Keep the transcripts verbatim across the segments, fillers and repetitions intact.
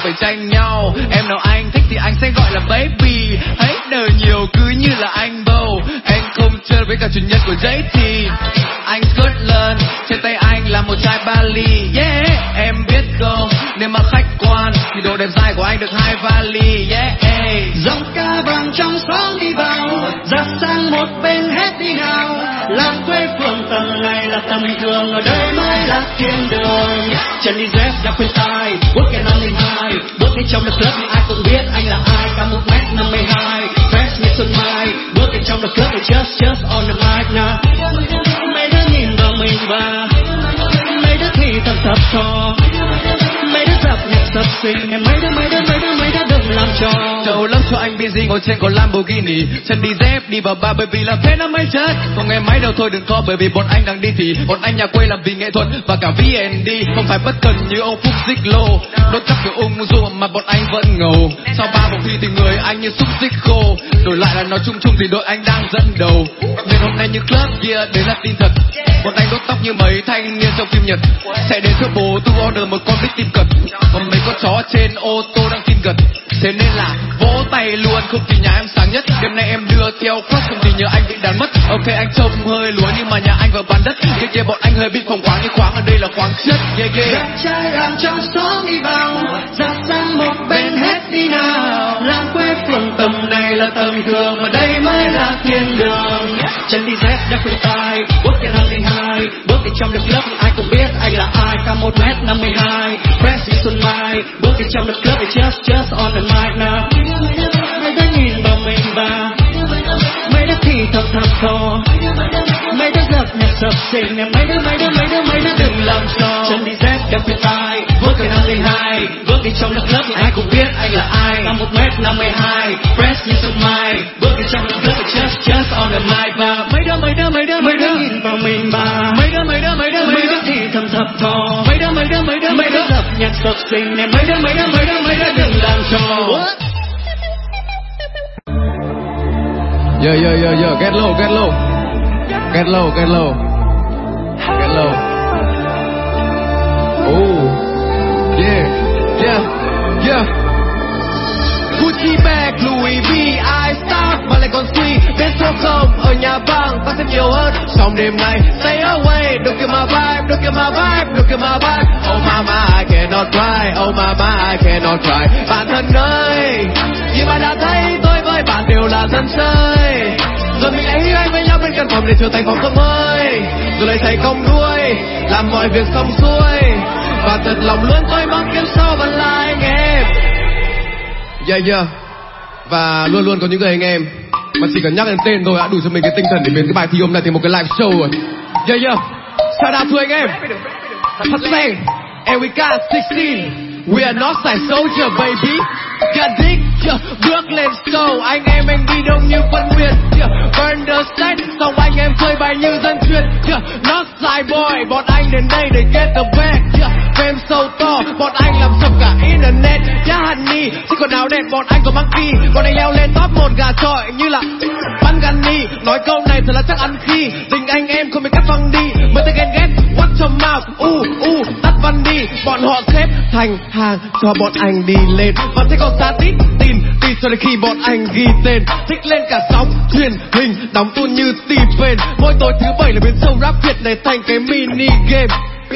phải tranh nhau. Em nào anh thích thì anh sẽ gọi là baby. Hãy đời nhiều cứ như là anh bầu. Anh không chơi với cả chủ nhân của giấy thì anh Scotland, trên tay anh là một chai Bali. Yeah, em biết không, nếu mà khách quan thì độ đẹp dài của anh được hai vali. Yeah, dòng ca vàng trong sáng đi vào, ra sang một bên hết đi nào. Làng quê phường tầm này là tầm thường, ở đây mới là thiên đường. Chân đi dép ra khuyên tai, bước cái năm lên hai, bước đi trong the club thì ai cũng biết anh là ai. Cao một mét năm mươi hai, fresh như xuân mai, bước đi trong the club thì just just on the mic now. Mấy đứa nhìn vào mình và mấy đứa thì thầm thầm thò, mấy đứa dập nhạc sập xinh. Em mấy đứa mấy đứa mấy đứa mấy đứa đừng làm trò. Trâu lắm cho anh busy ngồi trên con Lamborghini, chân đi dép đi vào bar bởi vì là thế nó mới chết. Không nghe máy đâu thôi đừng co, bởi vì bọn anh đang đi thì bọn anh nhà quê làm vì nghệ thuật và cả vê en đê. Không phải bất cần như ông Phúc Dích Lô, đốt cắp kiểu ung dung mà bọn anh vẫn ngầu. Sau ba vòng thi thì người anh như xúc xích khô, đổi lại là nói chung chung thì đội anh đang dẫn đầu. Nên hôm nay như club kia đấy là tin thật, bọn anh đốt tóc như mấy thanh niên trong phim Nhật. Sẽ đến thưa bố tu order một con bít tim cật, còn mấy con chó trên ô tô đang tin gật. Thế nên là vỗ tay luôn, không thì nhà em sáng nhất. Đêm nay em đưa theo cross, không thì nhờ anh bị đàn mất. Ok anh trông hơi lúa nhưng mà nhà anh vào bán đất. Kia kia bọn anh hơi bị phồng khoáng, nhưng khoáng ở đây là khoáng chất. Yeah yeah. Đẹp trai làm trong xóm đi vào, ra sang một bên hết đi nào. Làng quê phường tầm này là tầm thường, và đây mới là thiên đường. Chân đi dép đã khuyên tai, bước cái năm lên hai, bước đi trong the club thì ai cũng biết anh là ai. Cao một mét năm mươi hai, fresh như xuân mai, bước đi trong the club thì just just on the mic now. Mấy đứa nhìn vào mình và mấy đứa thì thầm thầm thò, mấy đứa dập nhạc sập xinh. Em mấy đứa mấy đứa mấy đứa mấy đứa đừng làm trò. Chân đi dép đeo khuyên tai, bước cái năm lên hai, bước đi trong the club thì ai cũng biết anh là ai. Cao một mét năm mươi hai, fresh như xuân mai, bước đi trong the club thì just just on the mic. Và mấy đứa mấy đứa mấy đứa mấy đứa nhìn vào mình và mấy đứa mấy đứa mấy đứa mấy đứa thì thầm thầm thò, mấy đứa mấy đứa mấy đứa mấy đứa dập nhạc sập xinh. Em mấy đứa mấy đứa mấy đứa mấy đứa đừng làm trò. Yo yo yo yo, get low, get low, get low, get low, get low. Oh, yeah, yeah, yeah. Gucci bag, Louis V, I style mà lại còn suy. Biết số không ở nhà băng, ta sẽ nhiều hơn trong đêm nay. Stay away, don't get my vibe, don't get my vibe, don't get my vibe. Oh mama, I cannot cry, oh mama, I cannot cry. Bạn thân ơi, như bạn đã thấy tôi với bạn đều là dân chơi. Rồi mình lại hí anh với nhau bên căn phòng để trở thành phòng cơm ơi. Rồi lại thấy công đuôi, làm mọi việc xong xuôi. Và thật lòng luôn tôi mong kiếp sau vẫn là anh em. Yeah yeah. Và luôn luôn có những người anh em mà chỉ cần nhắc đến tên thôi đã đủ cho mình cái tinh thần để biến cái bài thi hôm nay thành một cái live show rồi. Yeah yeah. Shout out to anh em. Thật sen. And we got sixteen. We are not side soldier baby. Got dick, yeah. Bước lên show, anh em anh đi đông như phân nguyệt, yeah. Burn the set, xong anh em chơi bài như dân chuyên, yeah. Not side boy, bọn anh đến đây để get the bag, yeah. Fame sâu to, bọn anh làm sập cả internet, yeah honey. Chứ còn nào đẹp bọn anh có monkey, bọn anh leo lên top một gà trọi như là bắn Gunny. Nói câu này thật là chắc ăn khi tình anh em không bị cắt phăng đi. Mới tới ghen ghét, watch your mouth, u u tắt văn đi. Bọn họ xếp thành hàng cho bọn anh đi lên, và thế còn xa tít tin tin cho đến khi bọn anh ghi tên. Thích lên cả sóng truyền hình, đóng tuôn như Steven. Mỗi tối thứ bảy là biến show rap Việt này thành cái mini game.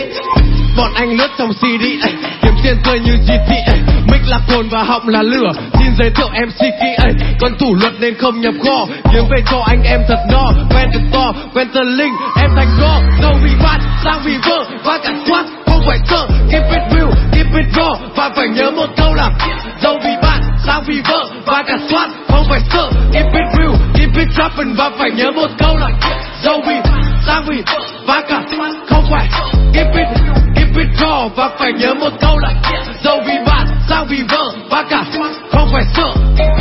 Bọn anh lướt trong xê đê, ay, kiếm tiền chơi như giê tê, ay, mic là cồn và họng là lửa. Xin giới thiệu em xê key, ay, con thủ luật nên không nhập kho. Kiếm về cho anh em thật no, quen từ to, quen từ linh, em thành go. Đâu vì bạn, sang vì vợ, và cả quát, không phải sợ. Keep it real, keep it raw, và phải nhớ một câu là dâu vì bạn, sang vì vợ, và cả soát, không phải sợ. Keep it real, keep it dropping, và phải nhớ một câu là dâu vì sang vì vợ, và cả không phải. Keep it, keep it raw, và phải nhớ một câu là dâu vì bạn, sang vì vợ, và cả không phải sợ.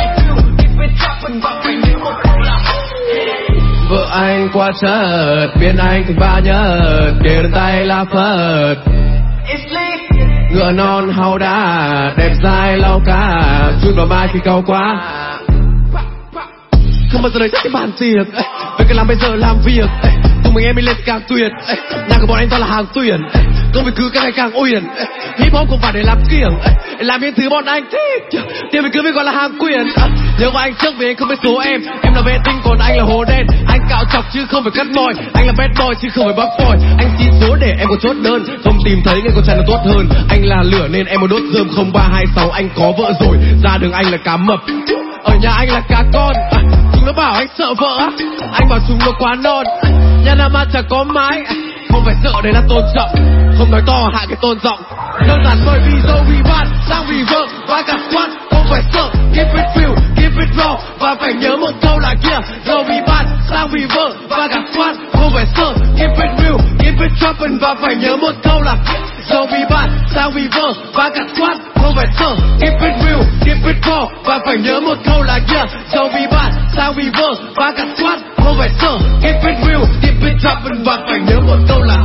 Vợ anh qua chợt, biến anh thành ba nhật, kề đến tay là Phật. Ngựa non hau đá, đẹp dai lau cá, chun vào mai khi câu quá. Không bao giờ đời chắc cái bàn tiệc, vậy cần làm bây giờ làm việc. Tụi mình em đi lên càng tuyệt, nàng của bọn anh toàn là hàng tuyển. công việc cứ càng ngày càng uyển. Hip hop không phải để làm kiểng, làm những thứ bọn anh thích. Tiền mình cứ biết gọi là hàng quyền. Nhớ vào anh trước vì anh không biết số em. Em là vệ tinh còn anh là hồ đen. Anh cạo chọc chứ không phải cắt boy. Anh là bad boy chứ không phải bác boy. Anh xin số để em có chốt đơn, không tìm thấy nên con trai nó tốt hơn. Anh là lửa nên em muốn đốt rơm. Không ba hai sáu anh có vợ rồi. Ra đường anh là cá mập, ở nhà anh là cá con. À, chúng nó bảo anh sợ vợ á, anh bảo chúng nó quá non. Nhà nào mà chẳng có mái, không phải sợ đấy là tôn trọng. Không nói to hạ cái tôn giọng. Đơn giản bởi vì dâu vì bạn sang vì vợ và cả quan. Không phải sợ, keep it real, keep it raw. Và phải nhớ một câu là kia, dâu vì bạn sang vì vợ và cả quan. Không phải sợ, keep it real, keep it dropping. Và phải nhớ một câu là dâu vì bạn sang vì vợ và cả quan. Không phải sợ, keep it real, keep it raw. Và phải nhớ một câu là kia, dâu vì bạn sang vì vợ và cả quan. Không phải sợ, keep it real, keep it dropping. Và phải nhớ một câu là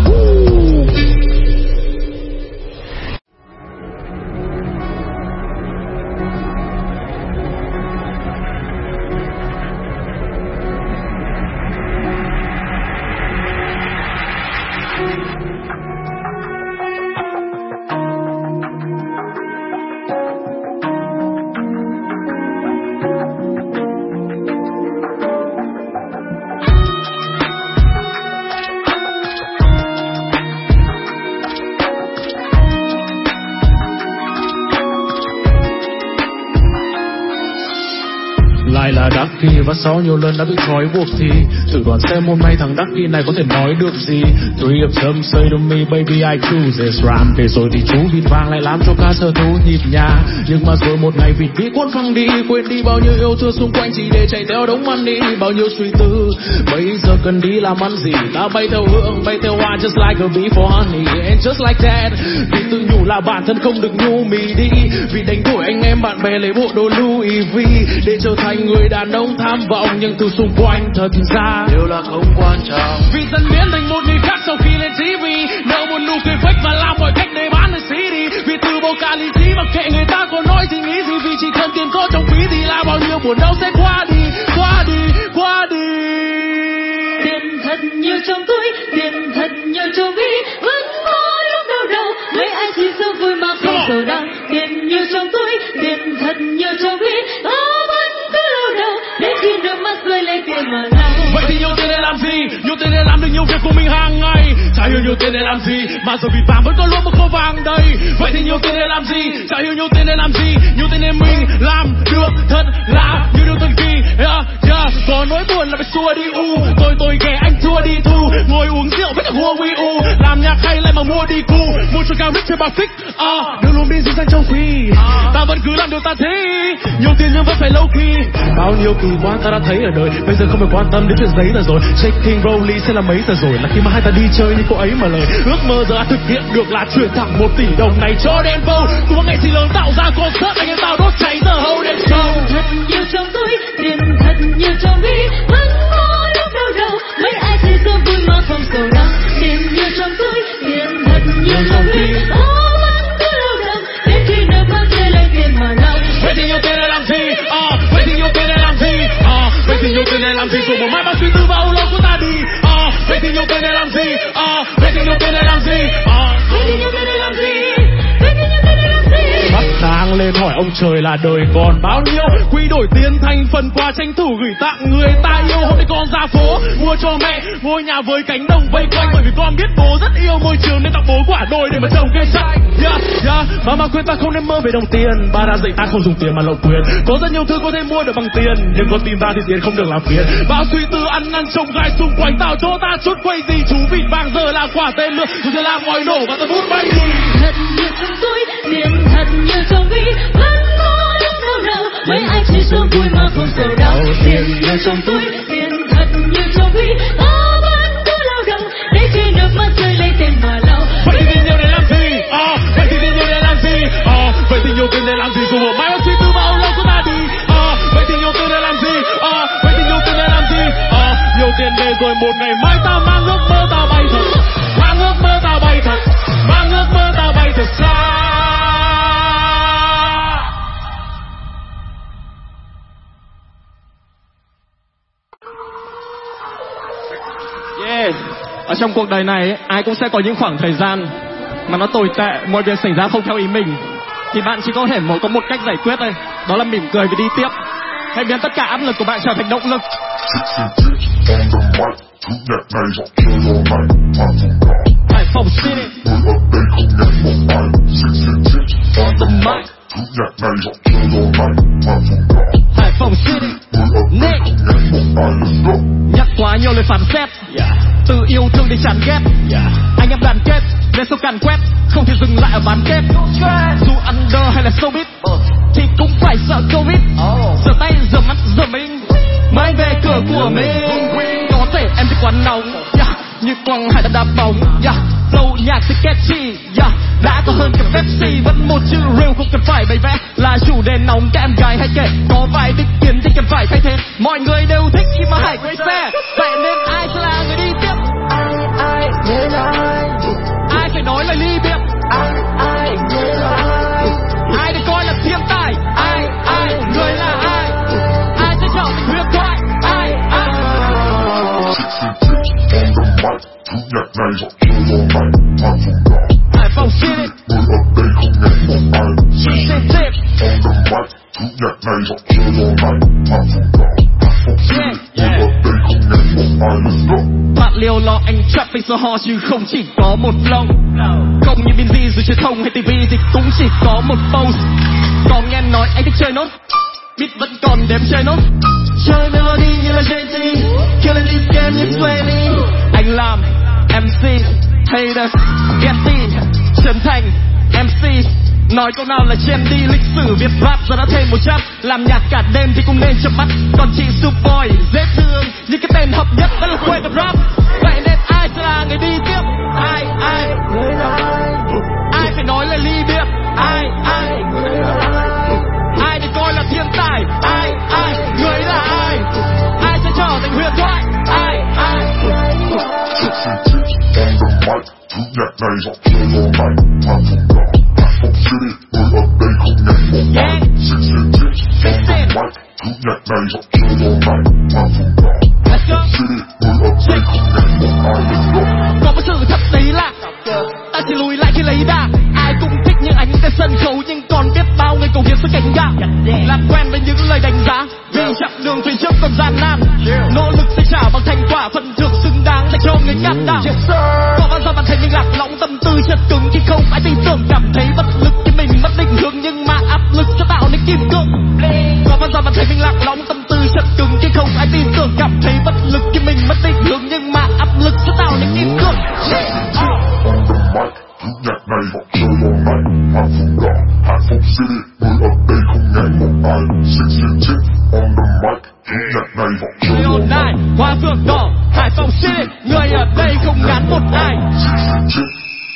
lại là Ducky và sau nhiều lần đã bị trói buộc thì thử đoán xem hôm nay thằng Ducky này có thể nói được gì. Three of them say to me baby I choose this rhyme. Để rồi thì chú vịt vàng lại làm cho ca sở thú nhịp nhà. Nhưng mà rồi một ngày vịt bị cuốn phăng đi, quên đi bao nhiêu yêu thương xung quanh chỉ để chạy theo đống money. Bao nhiêu suy tư bây giờ cần đi làm ăn gì, ta bay theo hương bay theo hoa just like a bee for honey. And just like that vì tự nhủ là bản thân không được nhu mì đi, vì đánh đuổi anh em bạn bè lấy bộ đồ Louis V để trở thành người đàn ông tham vọng. Nhưng từ xung quanh thật ra đều là không quan trọng, vì dần biến thành một người khác sau khi lên ti vi. Nợ một nụ cười fake và làm mọi cách để bán được xê đê. Vì từ bầu ca lý trí mặc kệ người ta có nói gì nghĩ gì, vì chỉ cần tiền có trong ví thì là bao nhiêu buồn đau sẽ qua đi, qua đi, qua đi. Tiền thật nhiều trong túi, tiền thật nhiều trong ví, vẫn có lúc đau đầu. Mấy ai chỉ sợ vui mà không sợ đau. Tiền nhiều trong túi, tiền thật nhiều trong ví, vẫn cứ lâu đầu đến khi nước mắt rơi lấy tiền mà lau. Vậy thì nhiều tiền để làm gì? Nhiều tiền để làm được nhiều việc của mình hàng ngày. Chả hiểu nhiều tiền để làm gì mà giờ vì vàng vẫn có luôn một kho vàng đây. Vậy thì nhiều tiền để làm gì? Chả hiểu nhiều tiền để làm gì. Nhiều tiền để mình làm được thật là nhiều điều thần kỳ. Yeah, yeah. Có nỗi buồn là phải xua đi u. Tôi tôi ghẻ anh thua đi thu. Ngồi uống rượu với cả Huawei u. Làm nhạc hay lại mà mua đi cu. Mua cho cao rich chơi bà fix. À, đưa luôn đi dính sang trong khi ta vẫn cứ làm điều ta thích. Nhiều tiền nhưng vẫn phải low key. Bao nhiêu kỳ quan ta đã thấy ở đời, bây giờ không phải quan tâm đến chuyện giấy là rồi. Shaking Rollie sẽ là mấy giờ rồi, là khi mà hai ta đi chơi như cô ấy mà lời ước mơ giờ đã thực hiện được là chuyển thẳng một tỷ đồng này cho Denver. Cũng ngày thì lớn tạo ra concert anh em tao đốt cháy giờ hầu đến show. Thật nhiều trong túi, tiền thật nhiều trong ví, vẫn có lúc đau đầu. Mấy ai chỉ sợ vui mà không sợ đau. Tiền nhiều trong túi, tiền thật nhiều trong ví, vẫn cứ lâu đầu đến khi nước mắt rơi lấy tiền mà lau. Vậy thì nhiều tiền để làm gì? À, vậy thì nhiều tiền để làm gì? À, vậy thì nhiều tiền để làm gì? Rồi một mai bao suy tư và âu lâu của ta đi. À, vậy thì nhiều tiền để làm gì? À, vậy thì nhiều tiền để làm gì? À, vậy thì nhiều tiền để làm gì? Vậy thì nhiều tiền để làm gì? mắt sáng lên hỏi ông trời là đời còn bao nhiêu, quy đổi tiền thành phần quà tranh thủ gửi tặng người ta yêu. Hôm nay con ra phố mua cho mẹ ngôi nhà với cánh đồng vây quanh, bởi vì con biết bố rất yêu môi trường nên tặng bố quả đồi để mà trồng cây xanh. Yeah, yeah. Mà mà khuyên ta không nên mơ về đồng tiền, ba đã dạy ta không dùng tiền mà lộng quyền. Có rất nhiều thứ có thể mua được bằng tiền, nhưng con tim ta thì tiền không được làm phiền. Bao suy tư ăn năn trông gai xung quanh tạo cho ta chút quay gì. Chú vịt vàng giờ là quả tên lửa, chúng sẽ làm mọi nổ và ta bút bay đi. Thật nhiều trong túi, tiền thật nhiều trong ví, vẫn có lúc đau đầu. Mấy ai chỉ sợ vui mà không sợ đau. Tiền nhiều trong túi, tiền thật nhiều trong ví, vẫn cứ lao động đến khi nước mắt rơi lấy tiền mà lau. Vậy thì nhiều để làm gì? À, vậy thì nhiều để làm gì? À, vậy thì nhiều tiền để làm gì? Dù một mai suy tư bao lâu của ta đi. À, vậy thì nhiều tiền để làm gì? À, vậy thì nhiều tiền để làm gì? À, nhiều tiền để rồi một ngày mai ta mang ước mơ ta bay thật, mang ước mơ ta bay thật, mang ước mơ ta bay thật xa. Yeah. Ở trong cuộc đời này ai cũng sẽ có những khoảng thời gian mà nó tồi tệ, mọi việc xảy ra không theo ý mình, thì bạn chỉ có thể một có một cách giải quyết thôi, đó là mỉm cười và đi tiếp. Hãy biến tất cả áp lực của bạn trở thành động lực. Hải Phòng City. Hải Phòng City. Nick. Nhắc quá nhiều lời phán xét, từ yêu thương đến chán ghét. Anh em đoàn kết, lên sâu càn quét, không thể dừng lại ở bán kết. Dù under hay là showbiz, thì cũng phải sợ Covid. Rửa tay, rửa mắt, rửa mình, mới về cửa của mình. Có thể em thích quán nóng, yeah, như quăng hải đã đá bóng, yeah. Flow nhạc thì catchy, yeah, đã có hơn cả Pepsi. Vẫn một chữ real không cần phải bày vẽ, là chủ đề nóng các em gái hay kể. Có vài định kiến thì cần phải thay thế, mọi người đều thích khi mà Hải quay xe. Vậy nên ai sẽ là người đi tiếp? Ai, ai, người là ai? Ai phải nói lời ly biệt? Ai, ai, người là ai? Ai được coi là thiên tài? Ai, ai, người là ai? Ai sẽ trở thành huyền thoại? Ai, ai? Hải Phòng City. Bạn liều lo anh trap với số ho chứ không chỉ có một flow. Không như Binz dù truyền thông hay ti vi thì cũng chỉ có một pose. Còn nghe nói anh thích chơi nốt, beat vẫn còn đếm chơi nốt. Chơi melody như là Jay-Z, killing this game như Sway. Anh làm em xê, haters, Getty, Trấn Thành, em xê. Nói câu nào là trendy, lịch sử Việt rap giờ đã thêm một chap. Làm nhạc cả đêm thì cũng nên chợp mắt. Còn chị Superboy dễ thương, nhưng cái tên hợp nhất vẫn là quê tập rap. Vậy nên ai sẽ là người đi tiếp? Ai, ai, người là ai? Ai phải nói lời ly biệt? Ai, ai, người là ai? Ai được coi là thiên tài? Ai, ai, người là ai? Ai sẽ trở thành huyền thoại? Ai, ai? Thứ nhạc này giọng chơi lo này, mang vùng đỏ. Hải Phòng City, người ở đây không ngắn một ai. Xịn xịn xịn, on the mic. Thứ nhạc này giọng chơi lo này, mang vùng đỏ. Hải Phòng City, người ở đây không ngắn một ai. Let's go. Có một sự thật đấy là ta chỉ lùi lại khi lấy đà. Ai cũng thích những ánh trên sân khấu, nhưng còn biết bao người cầu hiến xuất cảnh gà. Làm quen với những lời đánh giá, vì chặng đường phía trước còn gian nan. Nỗ lực sẽ trả bằng thành quả, phần thưởng xứng đáng dành cho người can đảm. Có bao giờ bạn thấy mình lạc lõng, tâm tư chật cứng khi không ai tin tưởng, cảm thấy bất lực khi mình mất định hướng, nhưng mà áp lực sẽ tạo nên kim cương. Có bao giờ bạn thấy mình lạc lõng, tâm tư chật cứng khi không ai tin tưởng, cảm thấy bất lực khi mình mất định hướng, nhưng mà áp lực sẽ tạo nên kim cương. Thứ nhạc này giọng chơi lo này, mang vùng đỏ. Hải Phòng City, người ở đây không ngán một ai. Xịn xịn xịn, on the mic. Thứ nhạc này giọng chơi lo này, hoa phượng đỏ. Hải Phòng City, người ở đây không ngán một ai. Xịn xịn xịn.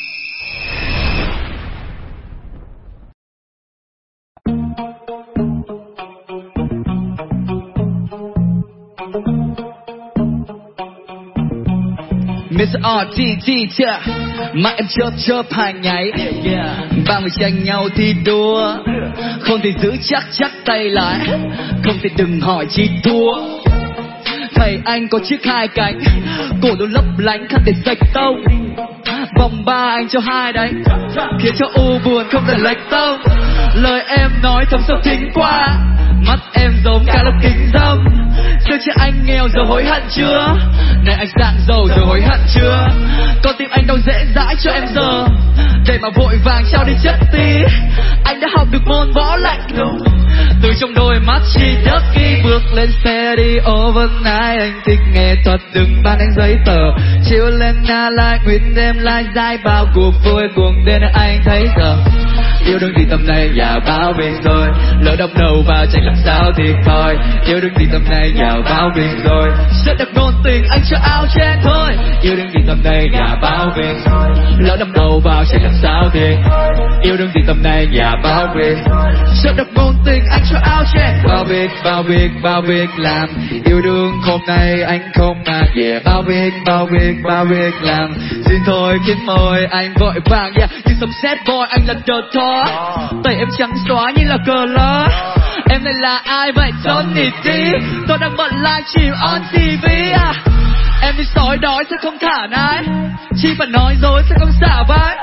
mít rờ tê tê chưa mà em chớp chớp hàng nháy, ba người tranh nhau thi đua, không thể giữ chắc chắc tay lại, không thể đừng hỏi chi thua. Thầy anh có chiếc hai cánh, cổ nó lấp lánh khăn để sạch tông, vòng ba anh cho hai đánh, khiến cho u buồn không thể lệch tông. Lời em nói thấm sâu thính qua, mắt em giống cả lớp kính dâm. Xưa chứ anh nghèo giờ hối hận chưa, này anh dạng giàu giờ hối hận chưa. Con tim anh đâu dễ dãi cho em giờ, để mà vội vàng trao đi chất tí. Anh đã học được môn võ lạnh lùng, từ trong đôi mắt chỉ nhớ khi bước lên xe đi overnight. Anh thích nghệ thuật đừng ban anh giấy tờ, chiều lên na lại nguyên đêm lai dai bao cuộc vui cuồng đến anh thấy giờ. Yêu đương thì tầm này nhà bao bên rồi, lỡ đâm đầu vào chạy làm sao thì thôi. Yêu đương thì tầm này nhà bao bên rồi, sẽ đặt ngôn tình anh cho áo chen thôi. Yêu đương thì tầm này nhà bao bên rồi, lỡ đâm đầu vào chạy làm sao thì. Yêu đương thì tầm này nhà bao bên, sẽ đặt ngôn tình anh cho áo chen. Bao việc bao việc bao việc làm, yêu đương hôm nay anh không mà về. Yeah. Bao việc bao việc bao việc làm, xin thôi khiến môi anh vội vàng. Yeah. Như sấm sét boy anh là đợt thó, tẩy em trắng xóa như là cờ ló. Em này là ai vậy Johnny D, tôi đang bận livestream on ti vi à. Em đi sói đói sẽ không thả nái, chỉ phải nói dối sẽ không xả vai.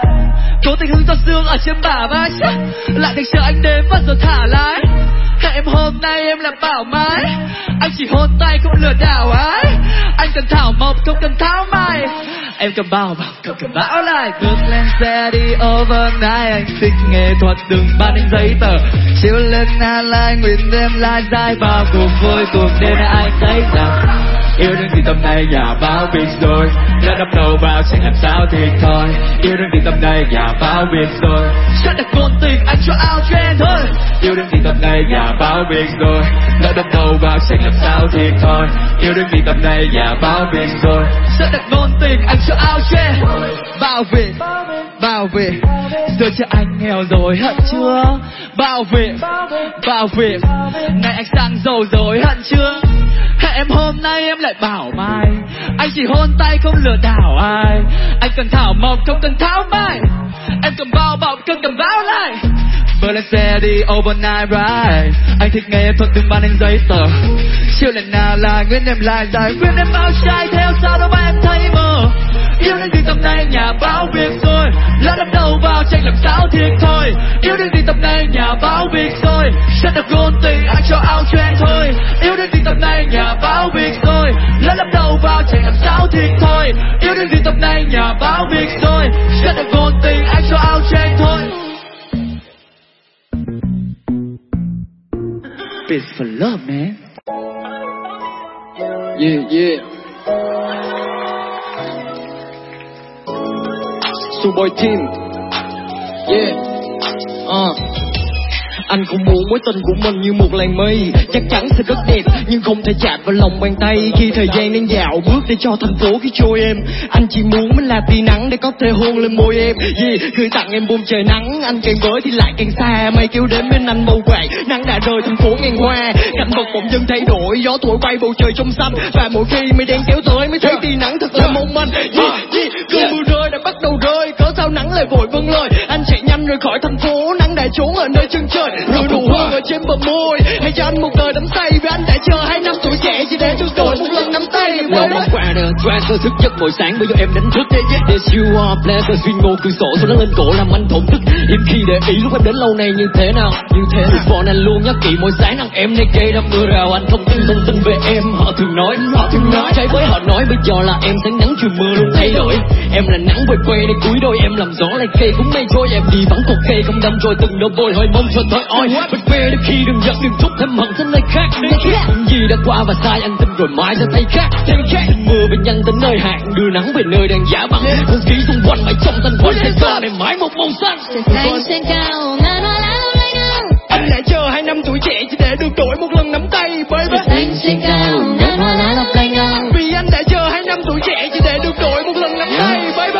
cố tình hứng gió sương ở trên bả vai, lại đừng chờ anh đến và rồi thả lái. Hẹn em hôm nay em làm bảo mái, anh chỉ hôn tay không lừa đảo ai. Anh cần thảo mộc không cần tháo mai, em cầm bao bọc không cần bão lại. Bước lên xe đi overnight, anh thích nghệ thuật đừng ban anh giấy tờ. Chiều lên Hà Lai nguyện đêm lai dài bao cuộc vui cuộc đêm này anh thấy rằng yêu đương thì tầm này nhà báo biết rồi, đã đập đầu vào sẽ làm sao thì thôi. Yêu đương thì tầm này nhà báo biết rồi, sẽ đặt ngôn tình anh cho ao trend thôi. Yêu đương thì tầm này nhà báo biết rồi, đã đập đầu vào sẽ làm sao thì thôi. Yêu đương thì tầm này nhà báo biết rồi, sẽ đặt ngôn tình anh cho ao trend. Bảo vệ, bảo vệ, giờ cho anh nghèo rồi hận chưa? Bảo vệ, bảo vệ, này anh sang giàu rồi hận chưa? Hẹn em hôm nay em lại bảo mai, anh chỉ hôn tay không lừa đảo ai. Anh cần thảo mộc không cần tháo mai, em cầm bao bọc không cầm báo lại. Vừa lên xe đi overnight ride, anh thích nghệ thuật đừng ban anh giấy tờ. Chiều lần nào là nguyên em lại dài, khuyên em bao trai theo sao đâu mà em thấy mơ. Yêu đến thì tầm này nhà báo việc rồi, lỡ đập đầu vào tranh làm sao thiệt thôi. Yêu đến thì tầm này nhà báo việc rồi, sẽ được ngôn tình anh cho ao trend thôi. Yêu đến thì tầm này nhà báo việc rồi, lỡ đập đầu vào tranh làm sao thiệt thôi. Yêu đến thì tầm này nhà báo việc rồi, sẽ được ngôn tình anh cho ao trend thôi. It's for love, man. Yeah, yeah. Superboy team. Yeah. Uh. Anh cũng muốn mối tình của mình như một làn mây, chắc chắn sẽ rất đẹp nhưng không thể chạm vào lòng bàn tay. Khi thời gian đang dạo bước để cho thành phố khi trôi em, anh chỉ muốn mình là tia nắng để có thể hôn lên môi em. Yeah, gửi tặng em buông trời nắng, anh càng với thì lại càng xa. Mây kéo đến bên anh màu quạng, nắng đã rơi thành phố ngàn hoa. Cảnh vật bỗng dưng thay đổi, gió thổi bay bầu trời trong xanh, và mỗi khi mây đen kéo tới mới thấy tia nắng thật là mong manh. Yeah, yeah, cơn mưa rơi đã bắt đầu rơi, cớ sao nắng lại vội vâng lời. Anh chạy nhanh rời khỏi thành phố, nắng đã trốn ở nơi chân trời. Rồi nụ hôn ở trên bờ môi, hãy cho anh một đời đắm say, vì anh đã chờ hai năm tuổi trẻ chỉ để được đổi một lần nắm tay. Lòng mong qua đời, cho anh tôi thức giấc mỗi sáng bởi do em đánh thức. Yes you are pleasure, xuyên ngô cửa sổ sau đó lên cổ làm anh thổn thức. Im khi để ý lúc em đến lâu nay như thế nào, như thế thì bọn anh luôn nhắc kỹ mỗi sáng rằng em này cây đâm mưa rào. Anh không tin thông tin về em, họ thường nói, họ thường nói trái với họ nói bây giờ là em sáng nắng chiều mưa luôn thay đổi. Em là nắng quay quay để cúi đôi, em làm gió lại cây cũng mây trôi. Em đi vắng cột cây không đâm trôi từng đôi bồi hồi mong cho thôi oi. Bật về đến khi đừng giận đừng thúc thêm hận sang nơi khác. Những gì đã qua và sai anh tin rồi mãi sẽ thấy khác. Mưa về nhanh đến nơi hạn, đưa nắng về nơi đang giả bằng. Không khí xung quanh mãi trong thanh quanh sẽ xa để mãi một màu xanh. Xanh trên cao ngàn hoa lá lung linh nào, anh đã chờ hai năm tuổi trẻ chỉ để được đổi một lần nắm tay baby. xanh trên cao ngàn hoa lá lung linh nào, vì anh đã chờ hai năm tuổi trẻ chỉ để được đổi một lần nắm tay baby.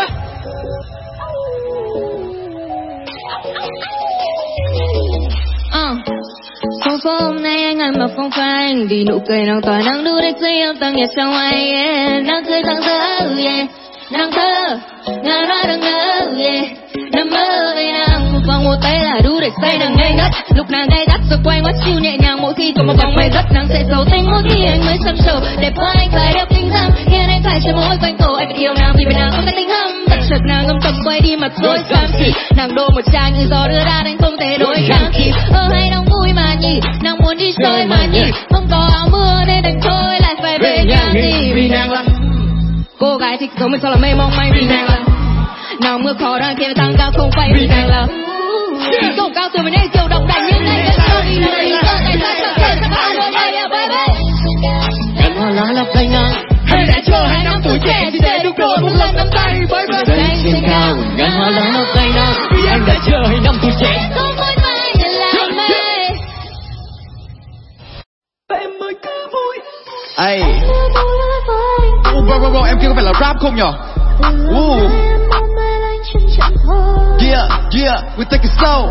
Uh. Phố phố hôm nay anh ăn mặc phong phanh, vì nụ cười nàng tỏa nắng đu để dưới yêu tầng nhiệt trong ai. Yeah. Nắng tươi rạng rỡ, yeah. Nàng thơ, ngàn hoa đừng ngỡ, yeah. Nằm mơ về nàng, một vòng một tay là đu để say nàng ngây ngất. Lúc nàng gay gắt rồi quay ngoắt siêu nhẹ nhàng, mỗi khi còn một vòng mây rất nàng sẽ giấu tay mỗi khi anh mới sầm sầu. Đẹp quá anh phải đeo kính râm, khiến anh phải trên môi quanh cổ. Anh phải yêu nàng vì bên nàng không cái tính hâm. Thật chợt nàng ngâm cầm quay đi mặt rồi xám xịt, nàng đô một trang như gió đưa đan anh không thể đối kháng kịp. Ơ hay đông vui mà nhỉ, nàng muốn đi chơi mà nhỉ, không có áo mưa nên đành thôi lại phải về nhà gì. Vì nàng là cô gái thích giống mình sao là mê mong manh, vì nàng là nào mưa khó đang khiến tăng cao không phải vì nàng là cầu cao từ bên đây kiều động đành nhưng anh vẫn chưa đi nào lý do tại sao chẳng thể sao bạn rồi đây à baby. Em hoa lá lấp lánh nắng, Hay đã chờ hai năm tuổi trẻ chỉ để được đổi một lần nắm tay baby. xanh trên cao ngàn hoa lá lấp lánh nắng, vì anh đã chờ hai năm tuổi trẻ không muốn mai để làm mây. em mới cứ vui. Ây, oh, bro, bro, bro, em kia có phải là rap không nhở? Uh. Yeah, yeah, we take it slow.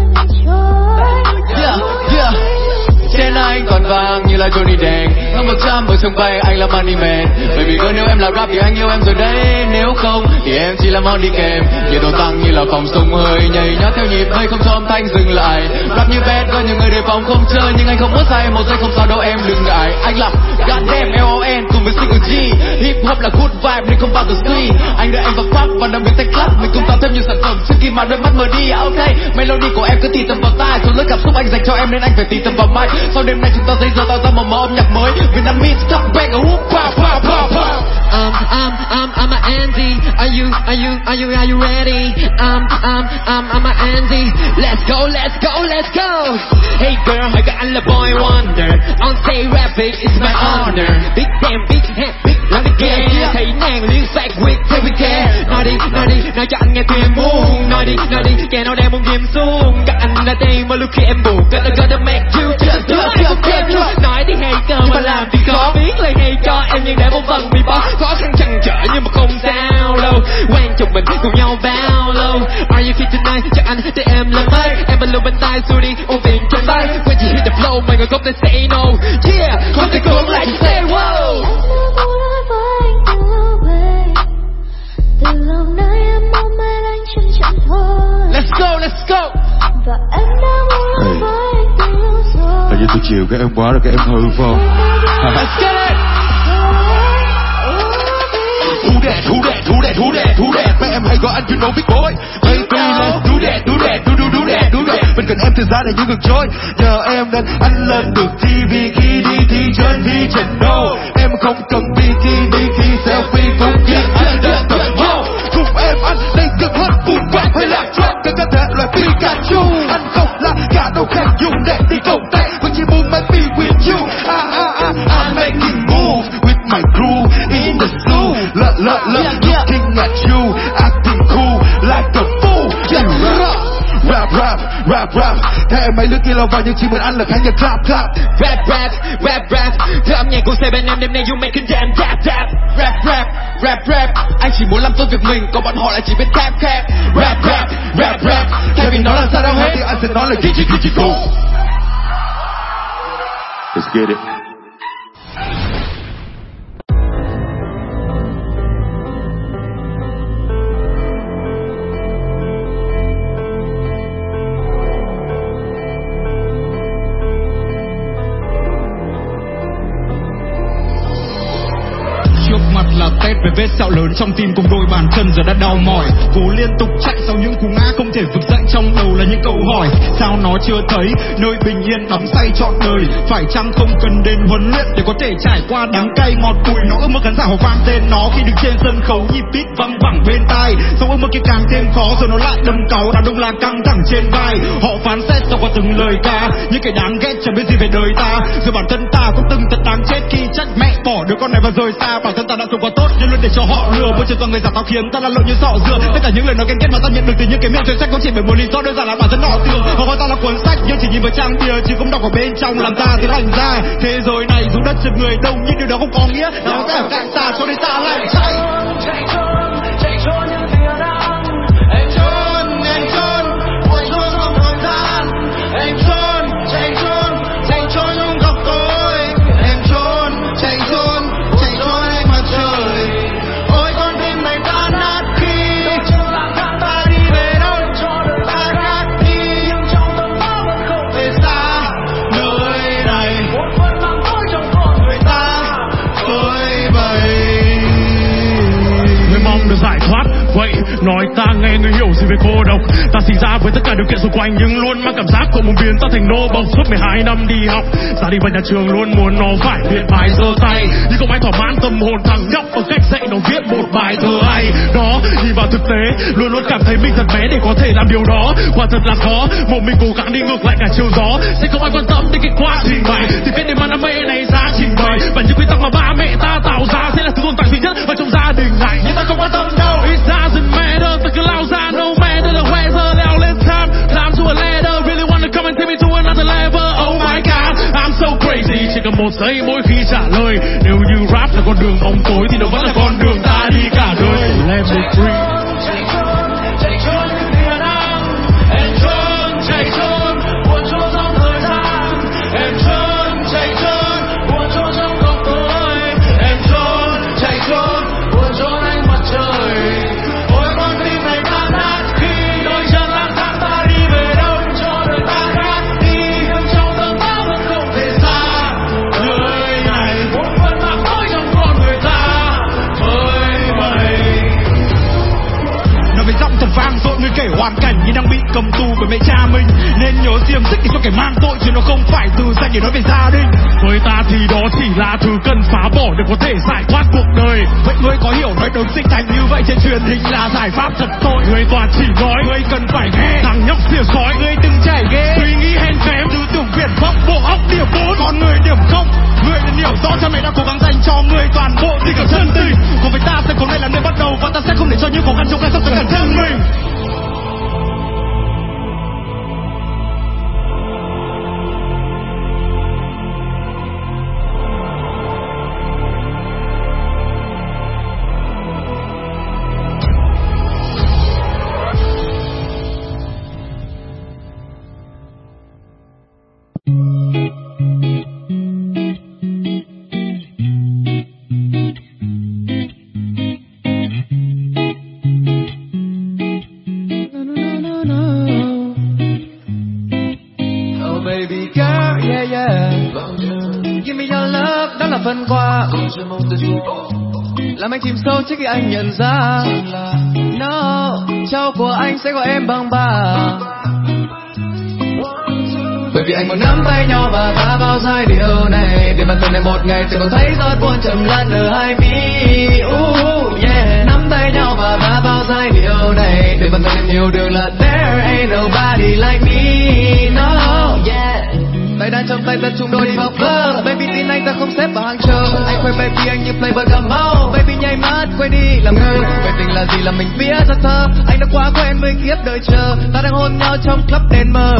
Yeah, yeah. Trên anh còn vàng như là Johnny đèn, hơn một trăm năm ở trong vai anh là money man. Bởi vì girl nếu em là rap thì anh yêu em rồi đấy, nếu không thì em chỉ là món đi kèm. Nhiệt độ tăng như là phòng sông hơi nhảy nhót theo nhịp hơi không cho âm thanh dừng lại. Rap như bad có nhiều người đề phòng không chơi, nhưng anh không muốn sai một giây không sao đâu em đừng ngại. Anh là goddamn L O N cùng với single G, hip hop là good vibe nên không bao giờ scream. Anh đưa em vào pháp và đặc biệt tay club, mình cùng tạo thêm nhiều sản phẩm trước khi mà đôi mắt mờ đi. Ok, melody của em cứ tì tầm vào tai, số lớp cảm xúc anh dành cho em nên anh phải tì tầm vào mic. Sau đêm nay chúng ta dây dưa tạo ra một màu âm nhạc mới. Vietnamese comeback, whoop pow pow pow pow. Um, um, um, I'm a Andy. Are you, are you, are you, are you ready? Um, um, um, I'm a Andy. Let's go, let's go, let's go. Hey girl, hỏi cả anh là Boy Wonder. On stage rapping is my honor. Big damn, big head, big like the game. Thấy nàng liên phát with take we care. Nói đi, nói đi, nói cho anh nghe thì em muốn. Nói đi, nói đi, kẻ nào đem một ghim xuống. Gặp anh là đây mà lúc khi em buồn. Gonna gonna make you just do it, feel good. Nói thì hay cơ mà làm thì khó. Biết lời hay cho em nhưng để một phần bị bỏ. Khó khăn chăn trở nhưng mà không sao đâu. Quen chồng mình cùng nhau bao lâu. Are you fit tonight? Cho anh để em làm ơi. Em bên luôn bên tai xui đi ôm tiền trên tay. When you hit the flow mày ngồi góc để say no. Yeah, không thể cưỡng lại just say wow. Từ lâu nay em mong mai anh chân chẳng thôi. Let's go, let's go. Và em đã muốn với anh từ lâu rồi. Hình như tôi chiều cái em quá rồi cái em hư phải không? Let's get it. Who that, who that, who that, who that, who that. Mẹ em hay gọi anh you know big boy. Baby let's do that, do that, do do do that, do that. Bên cạnh em thời gian này như ngược trôi. Nhờ em nên anh lên được ti vi khi đi thi trên thi trận đô. Em không cần bikini khi selfie cũng biết anh đã tận vô. Cùng em anh đây cực hết buồn bã hay là trap cả các thể loại Pikachu. Anh không là cả đâu khác dùng để đi công tác. Vẫn chỉ muốn make me with you. Ah ah ah, I'm making move with my crew in the zoo. Look look look, looking at you, acting cool like a fool. Yeah, rap rap rap rap. Thế em mấy lứa kia lao vào nhưng chỉ muốn anh là khán giả clap clap. Rap rap rap rap. Thứ âm nhạc của xe bên em đêm nay you making damn dap dap. Rap rap rap rap. Anh chỉ muốn làm tốt việc mình, còn bọn họ lại chỉ biết cap cap. Rap rap rap rap. Thay vì nói là sao đâu hết thì anh sẽ nói là Gigi Gigi go. Let's get it. Là tết về vết sẹo lớn trong tim cùng đôi bàn chân giờ đã đau mỏi. Cố liên tục chạy sau những cú ngã không thể vực dậy, trong đầu là những câu hỏi sao nó chưa thấy nơi bình yên đắm say trọn đời. Phải chăng không cần đến huấn luyện để có thể trải qua đắng cay ngọt bùi. Nó ước mơ khán giả họ vang tên nó khi đứng trên sân khấu, nhịp beat văng vẳng bên tai. Xong ước mơ kia càng thêm khó rồi nó lại đâm cáu, đàn đông là căng thẳng trên vai. Họ phán xét sau qua từng lời ca, những kẻ đáng ghét chẳng biết gì về đời ta. Rồi bản thân ta cũng từng thật đáng chết khi trách mẹ bỏ đứa con này và rời xa. Bản thân ta đã sống quá tốt nhưng luôn để cho họ lừa. Môi trường toàn người giả tao khiến ta là lộn như sọ dừa. Tất cả những lời nói ghen ghét mà ta nhận được từ những cái miệng truyền sách cũng chỉ bởi một lý do đơn giản là bản thân họ tưởng họ coi ta là cuốn sách nhưng chỉ nhìn vào trang bìa chứ không đọc ở bên trong làm ta thấy lạnh ra. Thế giới này dù đất chật người đông nhưng điều đó không có nghĩa nó sẽ ở cạnh ta cho nên ta lại chạy. Chạy trốn, chạy trốn những tia nắng. Em trốn, em trốn, buồn trốn trong thời gian. Em trốn, chạy trốn, chạy trốn những góc tối. Em trốn, chạy trốn, chạy trốn ánh mặt trời. Ôi con tim này tan nát khi ta đi về đâu ta khác đi. Nhưng trong tâm ta vẫn không thể xa nơi này. Một phần lòng tôi trong con người ta tôi vậy. Người mong được giải thoát, vậy nói ta nghe người hiểu gì về cô độc. Ta sinh ra với tất cả điều kiện xung quanh nhưng luôn mang cảm giác của muốn biến ta thành nô bộc. Suốt mười hai năm đi học, gia đình và nhà trường luôn muốn nó phải viết bài giơ tay, nhưng không ai thỏa mãn tâm hồn thằng nhóc bằng cách dạy nó viết một bài thơ hay. Đó, nhìn vào thực tế, luôn luôn cảm thấy mình thật bé để có thể làm điều đó. Quả thật là khó, một mình cố gắng đi ngược lại cả chiều gió. Sẽ không ai quan tâm đến kết quả trình bày, thì biết để mà đam mê này ra trình bày. Và những quy tắc mà ba mẹ ta tạo ra sẽ là thứ tồn tại duy nhất ở trong gia đình này. Nhưng ta không quan tâm đâu. It doesn't matter, ta cứ lao ra no matter the weather. Now let's time, climb to a ladder. Really wanna come and take me to another level. Oh my god, I'm so crazy. Chỉ cần một giây mỗi khi trả lời. Nếu như rap là con đường bóng tối thì nó vẫn là con đường ta đi cả đời. Let me free. Chạy trốn, chạy trốn những tia nắng. Em trốn, chạy trốn, buồn trốn trong thời gian. Em trốn, chạy trốn, buồn trốn trong góc tối. cầm tù bởi mẹ cha mình, nên nhớ xiềng xích để cho kẻ mang tội, chứ nó không phải từ danh để nói về gia đình. Với ta thì đó chỉ là thứ cần phá bỏ để có thể giải thoát cuộc đời. Vậy ngươi có hiểu nói đấng sinh thành như vậy trên truyền hình là giải pháp thật thôi? Người toàn chỉ nói, ngươi cần phải nghe thằng nhóc xỉa sói, ngươi từng trải ghê suy nghĩ hèn kém, tư tưởng viển vọng, bộ óc điểm bốn, con người điểm không. Ngươi nên hiểu rõ cha mẹ đã cố gắng dành cho ngươi toàn bộ tình cảm chân tình, còn với ta sẽ có này là nơi bắt đầu, và ta sẽ không để cho những khó khăn trong gai sắp tới gần thân mình. Phần qua làm anh chìm sâu trước khi anh nhận ra, no, trao của anh sẽ gọi em bằng bà. Bởi vì anh muốn nắm tay nhau và phá bao giai điệu này, để bản thân em một ngày sẽ còn thấy giọt buồn chậm lăn ở hai mi. Uh, yeah. Nắm tay nhau và phá bao giai điệu này, để bản thân em hiểu được là there ain't nobody like me, no, yeah. Tay đang trong tay ta chung đôi đi bọc vơ. Baby tin anh ta không xếp vào hàng chờ. Anh quay baby anh như playboy cầm máu. Baby nhảy mắt quay đi làm ngơ. Về tình là gì là mình viết ra thơ. Anh đã quá quen với kiếp đợi chờ. Ta đang hôn nhau trong club đèn mờ.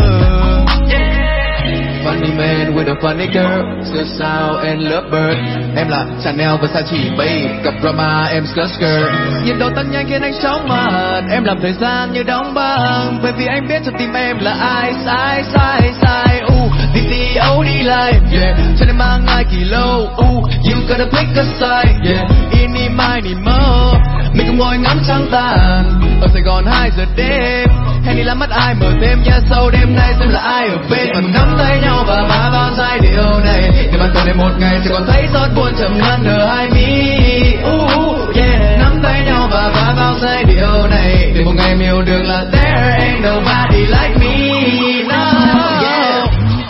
Funny man with a funny girl, siêu sao and lovebird. Em là Chanel Versace babe, gặp drama em skirt skirt. Nhiệt độ tăng nhanh khiến anh chóng mặt. Em làm thời gian như đóng băng. Bởi vì anh biết trong tim em là ai sai sai sai. Uh, đi đi ấu đi lại, yeah. Cho nên mang ai kỳ lâu. Uh, you gotta pick a side, yeah. Ini mai ni mơ. Mình cùng ngồi ngắm trăng tàn ở Sài Gòn hai giờ đêm. Hay đi làm mắt ai mở thêm nha, sau đêm nay xem là ai ở bên. Và nắm tay nhau và phá bao giai điệu này, để bản thân em một ngày sẽ còn thấy giọt buồn chậm lăn ở hai mi. Uh, yeah. Nắm tay nhau và phá bao giai điệu này, để một ngày em hiểu được là there ain't nobody like me, no, yeah.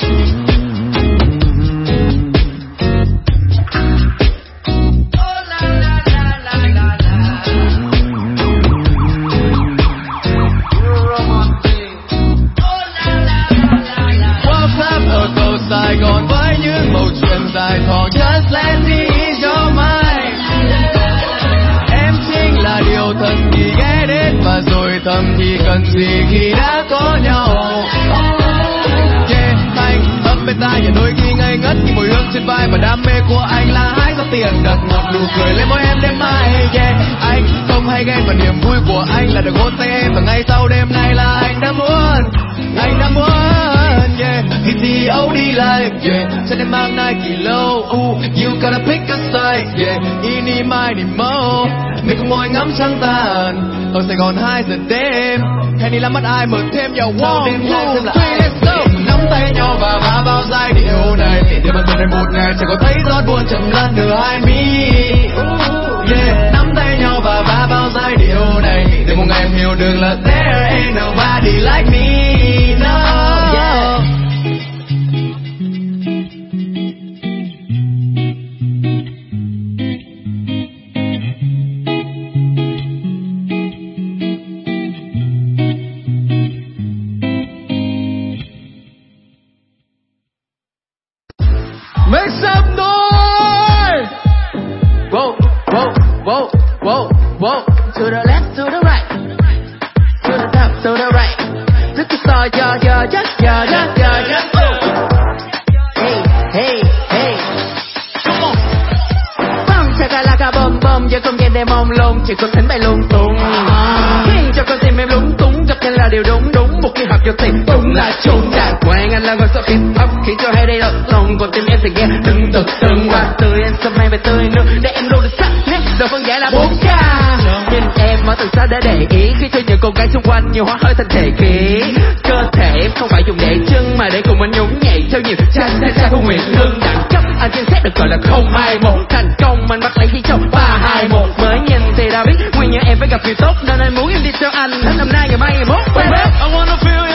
Sài Gòn với những màu chuyện dài thò, just let me ease your mind. Em chính là điều thần kỳ ghé đến và rồi thầm thì cần gì khi đã có nhau. Yeah, anh ấm bên tai và đôi khi ngây ngất như mùi hương trên vai, và đam mê của anh là hái ra tiền đặt một nụ cười lên môi em đêm mai. Yeah, anh không hay ghen và niềm vui của anh là được hôn tay em, và ngay sau đêm nay là anh đã muốn, anh đã muốn. Yeah, thì thì ấu đi lại, yeah. Cho nên mang Nike low, uh, you gotta pick a side, yeah. Ini mai ni mơ, mình cùng ngồi ngắm trăng tàn ở Sài Gòn hai giờ đêm. Hay đi làm mắt ai mở thêm vào wow, đêm nay xem là ai. Let's go. Nắm tay nhau và phá bao giai điệu này, để bản thân em một ngày sẽ có thấy giọt buồn chậm lăn ở hai mi. Uh, yeah. Nắm tay nhau và phá bao giai điệu này, để một ngày em hiểu được là there ain't nobody like me, no, yeah. Make some noise! Whoa, whoa, whoa, whoa, whoa. To the left, to the right, to the top, to the right. Look at the yeah, yeah, yeah, yeah, yeah, yeah, yeah. Hey, hey, hey. Come on. Bum, chaka laka bum bum, giờ không gian đêm mong lung, chỉ có thính bay lung tung. Khiến cho con tim em lúng túng, chắc chắn là điều đúng đúng. Một khi hợp cho tim đúng là trốn đàng hoàng. Anh là người sao hip hop, khiến cho hay đây lọt lòng, còn tim em thì nghe từng từng từng qua tươi. Em sớm mai về tươi nữa, để em luôn được sắc nét. Đồ phân giải là bốn K. Nhìn em ở từ xa đã để ý, khi cho những cô gái xung quanh nhiều hóa hơi thành thể khí. Cơ thể em không phải dùng để chân, mà để cùng anh nhún nhảy theo nhịp cha cha cha của Nguyễn Hưng. Đẳng cấp anh xem xét được gọi là không hai một. Thành công anh bắt lấy khi trong ba hai một. Mới nhìn thì đã biết nguyên nhân em phải gặp người tốt, nên anh muốn em đi theo anh hết năm nay ngày mai ngày mốt. I wanna feel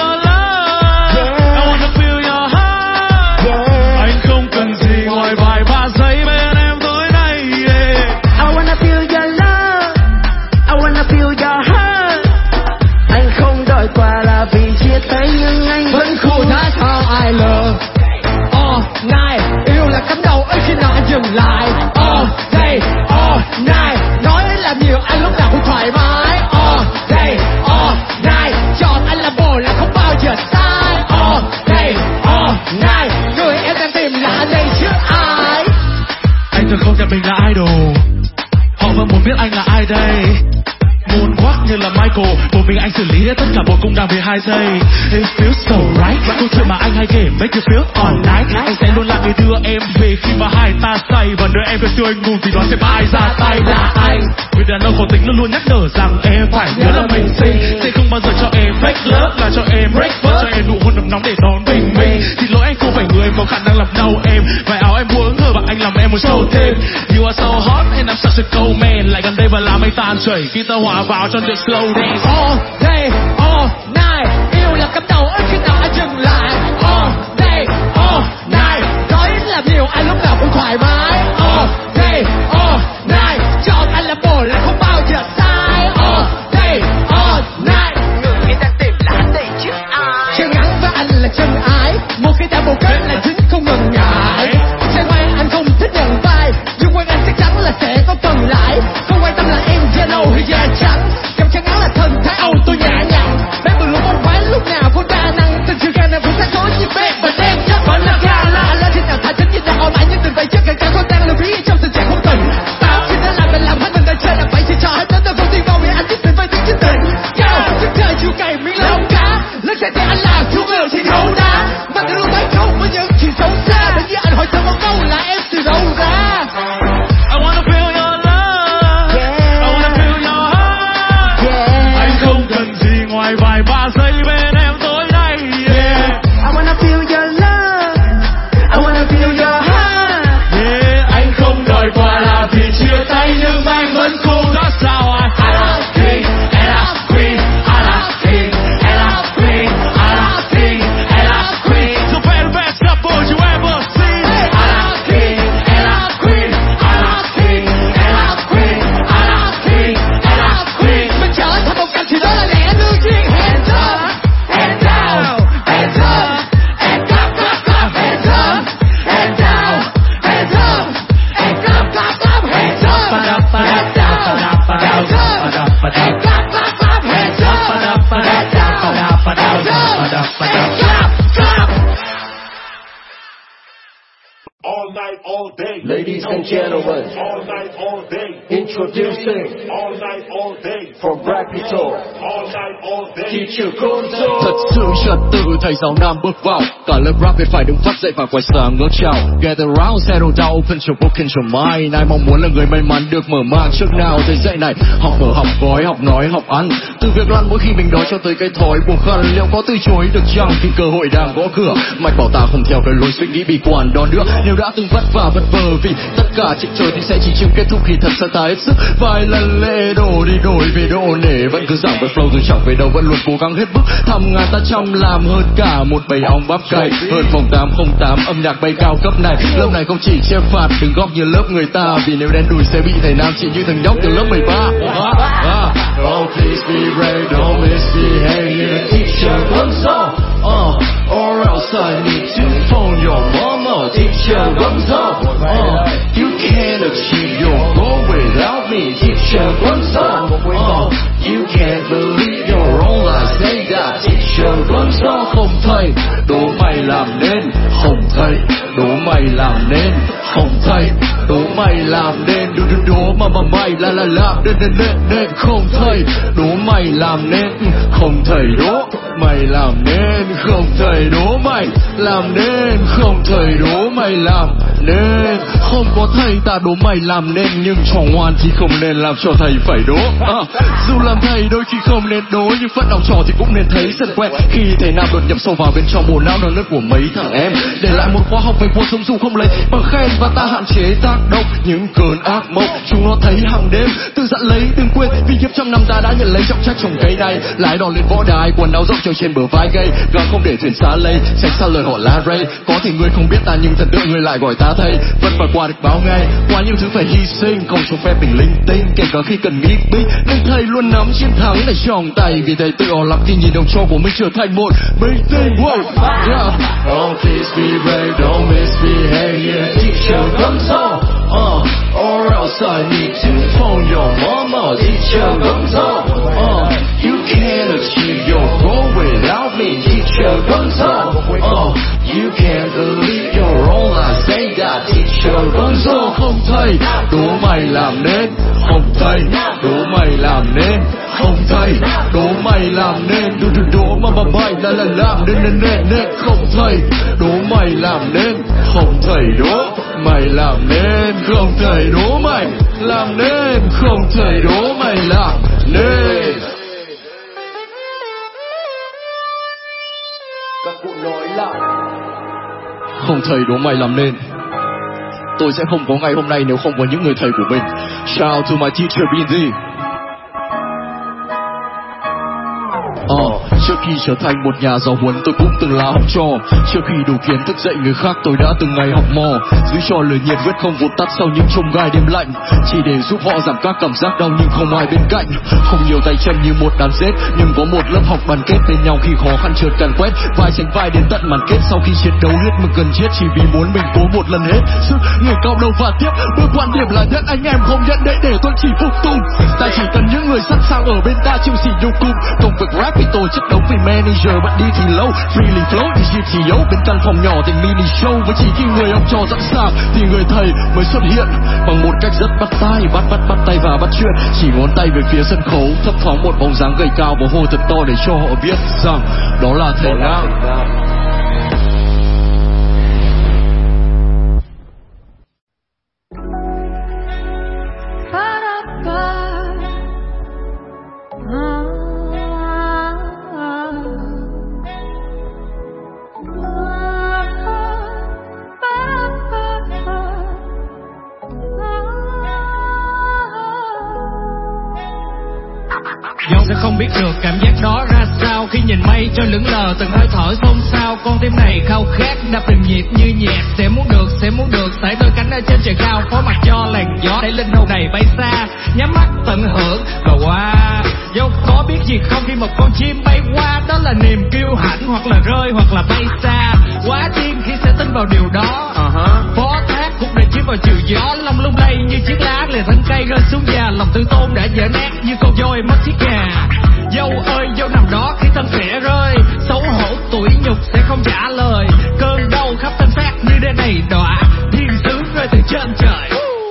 Michael. Một mình anh xử lý hết tất cả bọn cũng đang về hai giây. It feels so right. Câu chuyện mà anh hay kể make you feel alright. Anh sẽ luôn là người đưa em về khi mà hai ta say, và nơi em được siêu anh ngủ thì đoán xem ai ra tay là anh. Người đàn ông khó tính luôn luôn nhắc nhở rằng em phải nhớ là mình xinh, sẽ không bao giờ cho em fake love, là cho em breakfast, cho em nụ hôn nồng nóng để đón bình minh. Thì lỗi anh không phải người có khả năng làm đau em, vài áo em mua ứng hờ và anh làm em một show thêm. You are so hot and I'm such a cold man, lại gần đây và làm anh tan chảy khi ta hòa vào trong the slow dance. All day, all night, yêu là cắm đầu ít khi nào anh dừng lại. All day, all night, có ít làm nhiều anh lúc nào cũng thoải mái. All day, all night, chọn anh là bồ là không bao giờ sai. All day, all night, người người ta tìm là anh đây chứ ai. Chân ngắn với anh là chân ái, một khi đã bồ kết là chính không ngần ngại. Sẽ quay anh không thích nhận vai, nhưng quen anh chắc chắn là sẽ có phần lại. Không quan tâm là em da nâu hay da trắng, cầm chân ngắn là thần thái Âu tôi nhã nhặn. Bé bừng lúc ông khoái lúc nào có đa năng, tình chưa gan em vẫn sáng tối như bé và đêm chắc vẫn là ga la. Lên trên nào thả chính như đang on lại nhưng từng vậy chắc càng càng con đang là ví trong tình trạng không tỉnh. Tao chỉ đã làm mình làm hết mình đang chơi là vậy chỉ cho hết đến nơi vô tiên vào vì anh biết tình vây tiếng chính tình. Yo, trước trời chiều cày miếng lông cá, lên xe thì anh làm xuống người thì thấu đá. Mà từ lúc mấy câu với những chuyện xấu xa, đến như anh hỏi thơ một câu là em từ đâu ra. I wanna feel your love, I wanna feel your heart. Anh không cần gì ngoài vài ba giây bên em tối nay. Yeah. I wanna feel your love, I wanna feel your heart. Yeah. Anh không đòi quà là vì chia tay nhưng anh vẫn cool. That's how I I love King, I love Queen, I love King, I love Queen, I love King, I love Queen. The very best couple you ever seen. I love King, I love Queen, I love King, I love Queen, I love King, I love Queen. Mình trở thành một cảnh thì đó là lẽ đương nhiên. Hands up, hands down, hands up, and clap, clap, clap, hands up, hands down, hands up, and clap, clap, clap, hands up, hands up, and clap, clap, clap, hands up, hands up, and clap, clap. All night, all day. Ladies and gentlemen, All night, all day. introducing All night, all day. from Rapido, All night, all day. Teacher Gonzo. Thật sự trật tự thầy giáo nam bước vào, cả lớp rap biết phải đứng phát dậy và quay sang ngước chào. Get around, settle down, open your book and your mind. Ai mong muốn là người may mắn được mở mang trước nào thầy dạy này. Học mở, học gói, học nói, học ăn. Từ việc lăn mỗi khi mình đói cho tới cái thói buồn khăn, liệu có từ chối được chăng khi cơ hội đang gõ cửa. Mạch bảo ta không theo cái lối suy nghĩ bi quan đó nữa. Nếu đã từng vất vả vật vờ vì tất cả trên trời thì sẽ chỉ chừng kết thúc khi thật xa ta hết sức. Vài lần lễ đổ đi đổi về độ nể, vẫn cứ giảng vật flow rồi chẳng về đâu, vẫn luôn cố gắng hết mức. Thầm ngàn ta trăm làm hơn cả một bầy ong bắp cày. Hơn phòng tám không tám âm nhạc bay cao cấp này. Lớp này không chỉ che phạt đừng góp như lớp người ta, vì nếu đen đùi sẽ bị thầy nam chỉ như thằng nhóc từ lớp mười ba. Oh, please be brave, don't misbehave. Teacher Gonzo, uh, or else I need to phone your mama. Teacher Gonzo, uh, you can't achieve your goal without me. Teacher Gonzo, uh, you can't believe your own lies. Say that. Teacher Gonzo, Không thầy, đố mày làm nên. Không thầy, đố mày làm nên. Không thầy, đố mày làm nên. Đố đố đố mà mà mày là là làm nên nên nên nên. Không thầy, đố mày làm nên. Không thầy đố mày làm nên. Không thầy đố mày làm nên. Không thầy đố mày làm nên. Không có thầy ta đố mày làm nên, nhưng trò ngoan thì không nên làm cho thầy phải đố. À, dù làm thầy đôi khi không nên đố, nhưng phận học trò thì cũng nên thấy dần quen. Khi thầy nam đột nhập sâu vào bên trong bộ não non nớt của mấy thằng em, để lại một khóa học về cuộc sống dù không lấy bằng khen, và ta hạn chế tác động những cơn ác mộng chúng nó thấy hàng đêm. Tự dặn lấy đừng quên vì kiếp trăm năm ta đã nhận lấy trọng trách trồng cây này. Lái đò lên võ đài, quần áo rộng treo trên bờ vai gây, gắng không để thuyền xa lây, tránh xa lời họ la ray. Có thể người không biết ta nhưng thật đợi người lại gọi ta thầy. Vất vả qua được báo ngay, quá nhiều thứ phải hy sinh, không cho phép mình linh tinh, kể cả khi cần nghĩ binh. Nhưng thầy luôn nắm chiến thắng này trong tay, vì thầy tự họ lắm khi nhìn đồng cho của mình trở thành một bình tinh. Wow, yeah. oh, please be brave, don't misbehave. Yeah, Teacher Gonzo, uh, or else I need to phone your mama. Teacher Gonzo, uh, you can't achieve your goal without me. Teacher Gonzo, uh, you can't believe your own lies. Say that. Teacher bằng con số không thầy, đố mày làm nên không thầy, đố mày làm nên không thầy, đố mày làm nên đố đố đố mà mà mày là là làm nên nên nên nên không thầy, đố mày làm nên không thầy, đố mày làm nên không thầy, đố mày làm nên không thầy, đố mày làm nên. Các cụ nói là không thầy đố mày làm nên. Tôi sẽ không có ngày hôm nay nếu không có những người thầy của mình. Shout out to my teacher bê en giê. Ờ, trước khi trở thành một nhà giáo huấn tôi cũng từng là học trò. Trước khi đủ kiến thức dạy người khác tôi đã từng ngày học mò. Giữ cho lời nhiệt huyết không vụt tắt sau những chông gai đêm lạnh, chỉ để giúp họ giảm các cảm giác đau nhưng không ai bên cạnh. Không nhiều tay chân như một đàn rết, nhưng có một lớp học đoàn kết bên nhau khi khó khăn trượt càn quét. Vai sánh vai đến tận màn kết sau khi chiến đấu hết mình cần chết chỉ vì muốn mình cố một lần hết sức. Người cao đầu và tiếp bước quan điểm là nhất anh em không nhận đấy để tôi chỉ phục tùng. Ta chỉ cần những người sẵn sàng ở bên ta chịu sỉ nhục cùng. Công việc rap thì tôi chất đấu vì manager, bạn đi thì lâu freely flow đi gì thì yếu. Bên căn phòng nhỏ thành mini show với chỉ khi người học trò sẵn sàng thì người thầy mới xuất hiện bằng một cách rất bắt tay, bắt bắt bắt tay và bắt chuyện. Chỉ ngón tay về phía sân khấu thấp thoáng một bóng dáng gầy cao và hô thật to để cho họ biết rằng đó là thầy Nam. Dẫu sẽ không biết được cảm giác đó ra sao khi nhìn mây trôi lững lờ từng hơi thở xôn xao. Con tim này khao khát đập từng nhịp như nhạc, sẽ muốn được sẽ muốn được sải đôi cánh ở trên trời cao, phó mặc cho làn gió đẩy linh hồn này bay xa, nhắm mắt tận hưởng và qua. Dẫu có biết gì không khi một con chim bay qua, đó là niềm kiêu hãnh hoặc là rơi hoặc là bay xa. Quá điên khi sẽ tin vào điều đó. Uh-huh. Phó thác cuộc đời chiếm vào chiều gió, lòng lung lay như chiếc lá lìa thân cây rơi xuống già. Lòng tự tôn đã vỡ nát như con voi mất chiếc gà. Dâu ơi dâu nằm đó khi tâm sẽ rơi, xấu hổ tủi nhục sẽ không trả lời. Cơn đau khắp thân xác như đêm này đọa, thiên sứ rơi từ trên trời.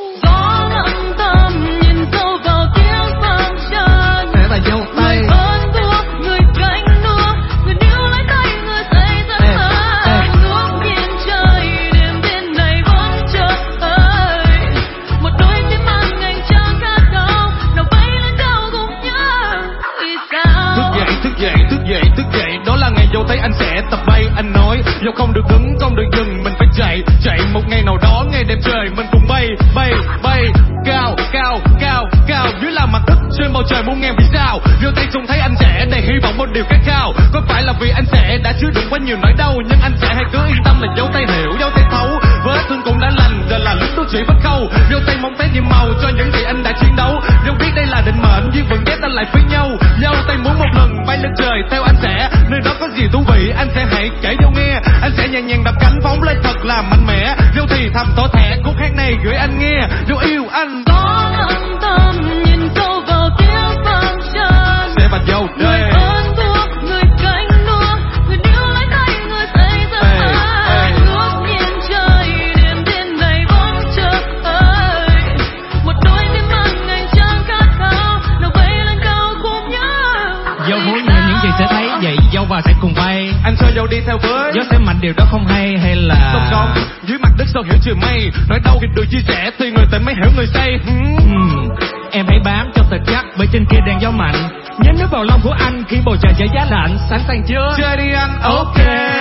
Gió lặng tâm nhìn sâu vào tiếng vang tràn, sẽ là dâu tay người ơn thuốc người cánh đua, người níu lấy tay người say rất hờn. Ngước nhìn trời đêm bên này vẫn chờ ơi, một đôi tim mang ngành trăng khát khao nào bay lên cao cùng nhau. Vì sao Thức dậy thức dậy thức dậy thức dậy, đó là ngày dâu thấy anh sẽ tập bay. Anh nói dâu không được đứng không được dừng, mình phải chạy chạy một ngày nào đó ngày đẹp trời mình cùng bay bay bay cao cao cao cao dưới là mặt đất trên bầu trời muôn ngàn vì sao. Đưa tay xuống thấy anh sẽ đầy hy vọng một điều khát khao. Có phải là vì anh sẽ đã chứa đựng quá nhiều nỗi đau, nhưng anh sẽ hãy cứ yên tâm là dâu tay hiểu dâu tay thấu. Vết thương cũng đã lành giờ là lúc tôi chỉ bắt câu. Dâu tay mong thấy nhiệm màu cho những gì anh đã chiến đấu. Dâu biết đây là định mệnh duyên phận ghét anh lại với nhau. Dâu tay muốn một lần bay lên trời theo anh sẽ, nơi đó có gì thú vị anh sẽ hãy kể dâu nghe. Anh sẽ nhẹ nhàng đập cánh phóng lên thật là mạnh mẽ. Dâu thì thầm tỏ thẻ khúc hát này gửi anh nghe. Dâu yêu anh. gió lặng tâm nhìn sâu vào tiếng vang tràn, Sẽ bật dâu đây. người ơn thuốc người cánh đua, người níu lấy tay người say rất hờn. Ngước nhìn trời đêm bên này vẫn chờ ơi, một đôi tim mang ngành trăng khát khao nào bay lên cao cùng nhau. dâu muốn nhìn những gì sẽ thấy vậy dâu và sẽ cùng bay. Anh cho dâu đi theo với. Gió sẽ mạnh điều đó không hay hay là Sông sông dưới mặt đất sao hiểu trời mây. Nói đâu thì được chia sẻ thì người ta mới hiểu người say. hmm. Ừm, em hãy bám cho thật chắc bởi trên kia đang gió mạnh. Nhấn nước vào lòng của anh khi bầu trời trở giá lạnh. Sẵn sàng chưa? Chơi đi anh. Ok.